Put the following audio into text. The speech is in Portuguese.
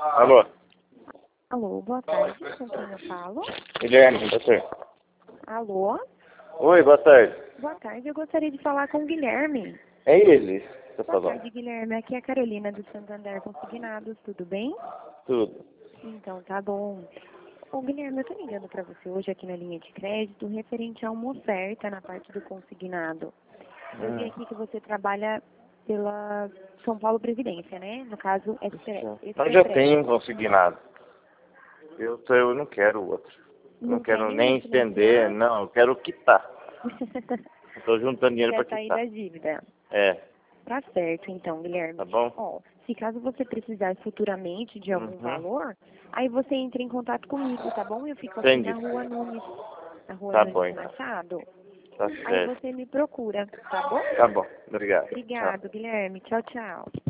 Alô? Alô, boa tarde. Com quem eu falo? Guilherme, você? Alô? Oi, boa tarde. Boa tarde. Eu gostaria de falar com o Guilherme. É ele que tá Boa falando. tarde, Guilherme. Aqui é a Carolina do Santander Consignados. Tudo bem? Tudo. Então, tá bom. Ô, Guilherme, eu tô ligando pra você hoje aqui na linha de crédito referente a uma oferta na parte do consignado. Eu vi aqui que você trabalha pela São Paulo Previdência, né? No caso, Mas já tenho consignado. Eu não quero outro. Não quer quero nem estender, refinanciar? não. Eu quero quitar. Eu tô juntando dinheiro Quer pra sair quitar. da dívida? É, Tá certo, então, Guilherme. tá bom? Ó, se caso você precisar futuramente de algum Uhum. valor, aí você entra em contato comigo, tá bom? Eu fico aqui Entendi. na rua Tá Nunes bom, então. Machado. Tá Aí certo. você me procura, tá bom? Tá bom. Obrigado. Tchau. Obrigado, Guilherme. Tchau, tchau.